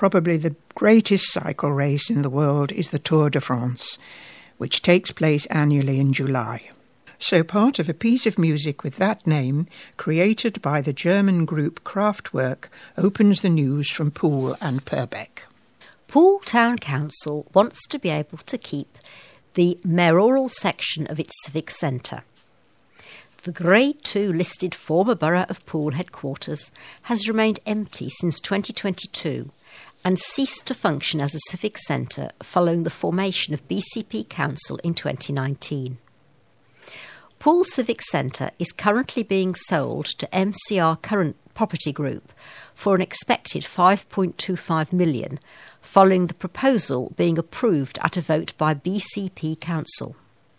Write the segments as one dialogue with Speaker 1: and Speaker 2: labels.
Speaker 1: probably the greatest cycle race in the world is the Tour de France, which takes place annually in July. So part of a piece of music with that name, created by the German group Kraftwerk, opens the news from Poole and Purbeck.
Speaker 2: Poole Town Council wants to be able to keep the mayoral section of its civic centre. The Grade 2 listed former Borough of Poole headquarters has remained empty since 2022 and ceased to function as a civic centre following the formation of BCP Council in 2019. Poole Civic Centre is currently being sold to MCR Current Property Group for an expected $5.25 million, following the proposal being approved at a vote by BCP Council.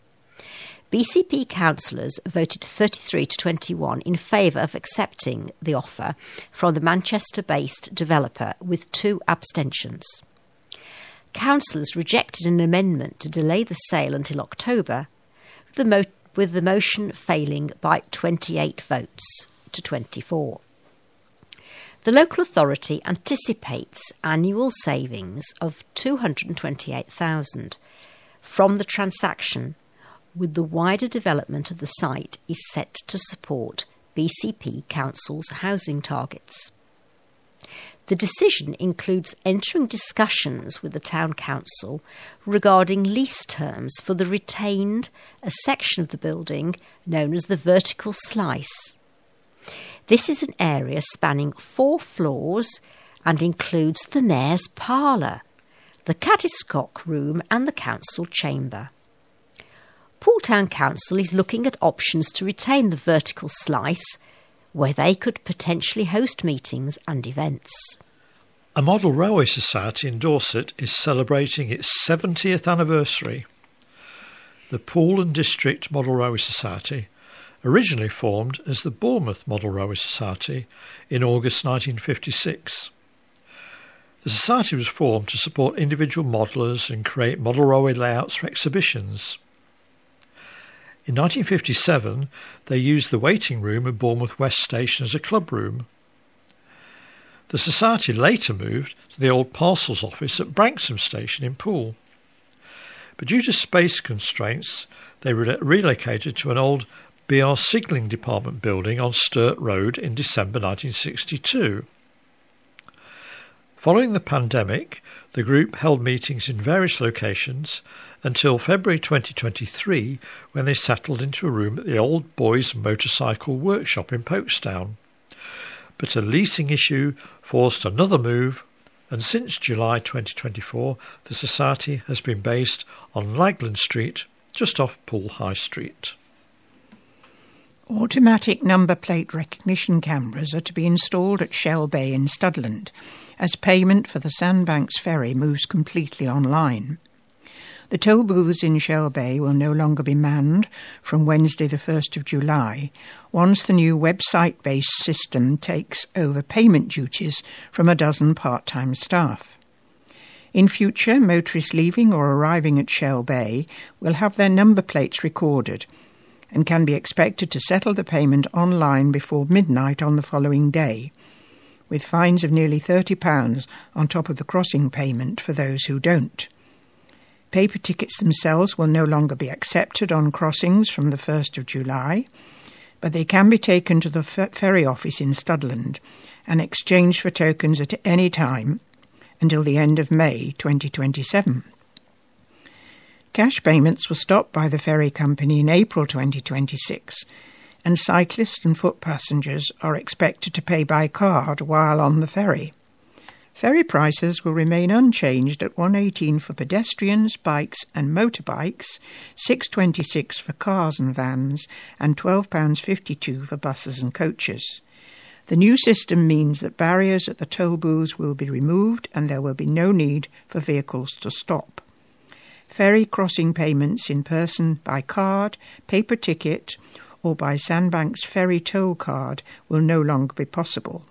Speaker 2: BCP councillors voted 33 to 21 in favour of accepting the offer from the Manchester-based developer, with 2 abstentions. Councillors rejected an amendment to delay the sale until October, with the motion failing by 28 votes to 24. The local authority anticipates annual savings of $228,000 from the transaction, with the wider development of the site is set to support BCP Council's housing targets. The decision includes entering discussions with the Town Council regarding lease terms for the retained a section of the building known as the vertical slice. This is an area spanning 4 floors and includes the Mayor's Parlour, the Caddiscock Room and the Council Chamber. Poole Town Council is looking at options to retain the vertical slice, where they could potentially host meetings and events.
Speaker 3: A model railway society in Dorset is celebrating its 70th anniversary. The Poole and District Model Railway Society originally formed as the Bournemouth Model Railway Society in August 1956. The society was formed to support individual modellers and create model railway layouts for exhibitions. In 1957, they used the waiting room at Bournemouth West Station as a club room. The society later moved to the old parcels office at Branksome Station in Poole. But due to space constraints, they relocated to an old BR Signalling Department building on Sturt Road in December 1962. Following the pandemic, the group held meetings in various locations until February 2023, when they settled into a room at the Old Boys Motorcycle Workshop in Folkestone. But a leasing issue forced another move, and since July 2024, the society has been based on Lagland Street, just off Poole High Street.
Speaker 1: Automatic number plate recognition cameras are to be installed at Shell Bay in Studland, as payment for the Sandbanks ferry moves completely online. The toll booths in Shell Bay will no longer be manned from Wednesday the 1st of July, once the new website-based system takes over payment duties from a dozen part-time staff. In future, motorists leaving or arriving at Shell Bay will have their number plates recorded and can be expected to settle the payment online before midnight on the following day, with fines of nearly £30 on top of the crossing payment for those who don't. Paper tickets themselves will no longer be accepted on crossings from the 1st of July, but they can be taken to the ferry office in Studland and exchanged for tokens at any time until the end of May 2027. Cash payments were stopped by the ferry company in April 2026, and cyclists and foot passengers are expected to pay by card while on the ferry. Ferry prices will remain unchanged at £1.18 for pedestrians, bikes and motorbikes, £6.26 for cars and vans, and £12.52 for buses and coaches. The new system means that barriers at the toll booths will be removed and there will be no need for vehicles to stop. Ferry crossing payments in person by card, paper ticket or by Sandbanks ferry toll card will no longer be possible.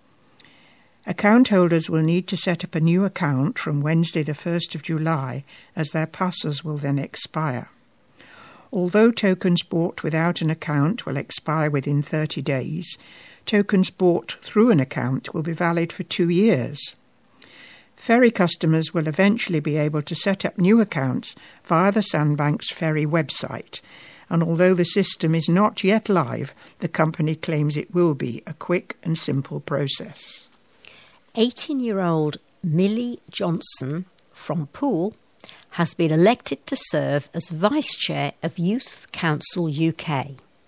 Speaker 1: Account holders will need to set up a new account from Wednesday the 1st of July, as their passes will then expire. Although tokens bought without an account will expire within 30 days, tokens bought through an account will be valid for 2 years. Ferry customers will eventually be able to set up new accounts via the Sandbanks Ferry website, and although the system is not yet live, the company claims it will be a quick and simple process.
Speaker 2: 18-year-old Millie Johnson from Poole has been elected to serve as Vice Chair of Youth Council UK.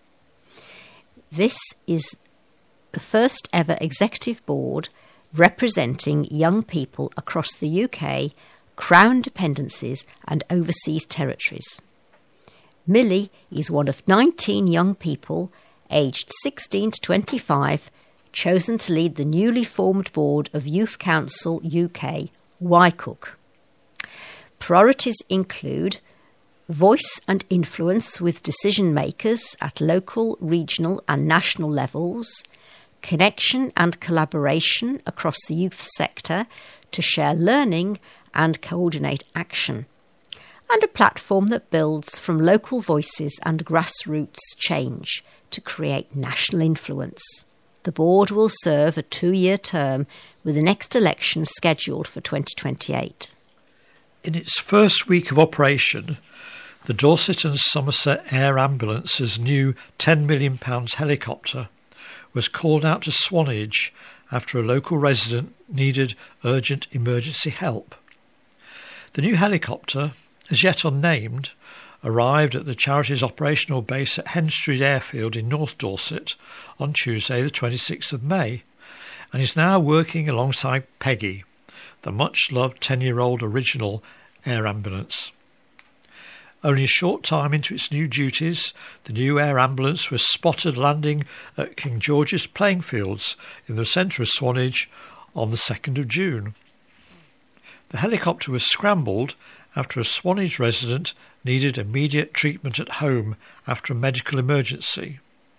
Speaker 2: This is the first ever executive board representing young people across the UK, Crown dependencies and overseas territories. Millie is one of 19 young people aged 16 to 25 chosen to lead the newly formed board of Youth Council UK, YCOOC. Priorities include voice and influence with decision makers at local, regional and national levels, connection and collaboration across the youth sector to share learning and coordinate action, and a platform that builds from local voices and grassroots change to create national influence. The board will serve a 2-year term with the next election scheduled for 2028.
Speaker 3: In its first week of operation, the Dorset and Somerset Air Ambulance's new £10 million helicopter was called out to Swanage after a local resident needed urgent emergency help. The new helicopter, as yet unnamed, arrived at the charity's operational base at Henstreet Airfield in North Dorset on Tuesday the 26th of May and is now working alongside Peggy, the much-loved 10-year-old original air ambulance. Only a short time into its new duties, the new air ambulance was spotted landing at King George's playing fields in the centre of Swanage on the 2nd of June. The helicopter was scrambled after a Swanage resident needed immediate treatment at home after a medical emergency.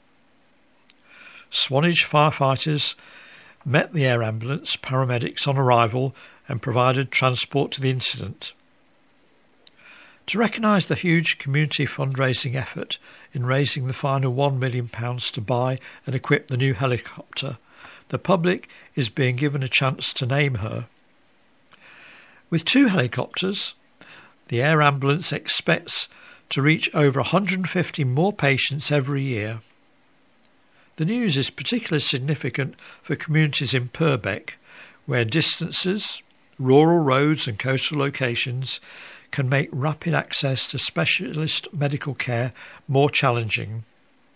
Speaker 3: Swanage firefighters met the air ambulance paramedics on arrival and provided transport to the incident. To recognise the huge community fundraising effort in raising the final £1 million to buy and equip the new helicopter, the public is being given a chance to name her. With 2 helicopters, the air ambulance expects to reach over 150 more patients every year. The news is particularly significant for communities in Purbeck, where distances, rural roads and coastal locations can make rapid access to specialist medical care more challenging.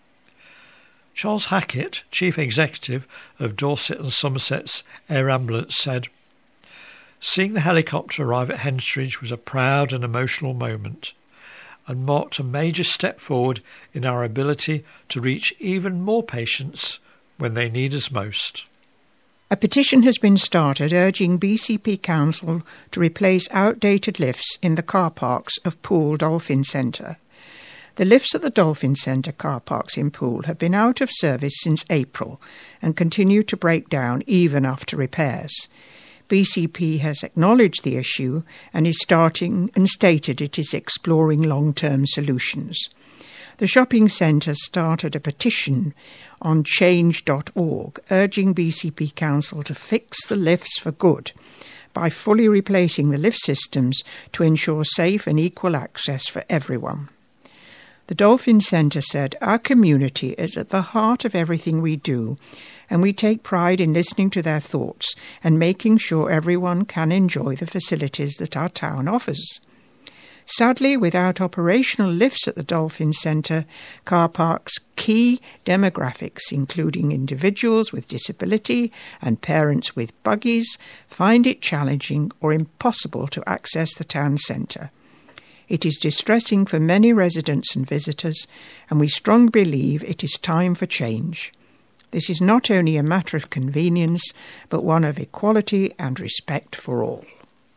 Speaker 3: Charles Hackett, Chief Executive of Dorset and Somerset's Air Ambulance, said, "Seeing the helicopter arrive at Henstreet was a proud and emotional moment and marked a major step forward in our ability to reach even more patients when they need us most."
Speaker 1: A petition has been started urging BCP Council to replace outdated lifts in the car parks of Poole Dolphin Centre. The lifts at the Dolphin Centre car parks in Poole have been out of service since April and continue to break down even after repairs. BCP has acknowledged the issue and is starting and stated it is exploring long-term solutions. The shopping centre started a petition on change.org urging BCP Council to fix the lifts for good by fully replacing the lift systems to ensure safe and equal access for everyone. The Dolphin Centre said, "Our community is at the heart of everything we do, and we take pride in listening to their thoughts and making sure everyone can enjoy the facilities that our town offers." Sadly, without operational lifts at the Dolphin Centre car parks, key demographics, including individuals with disability and parents with buggies, find it challenging or impossible to access the town centre. It is distressing for many residents and visitors, and we strongly believe it is time for change. This is not only a matter of convenience, but one of equality and respect for all.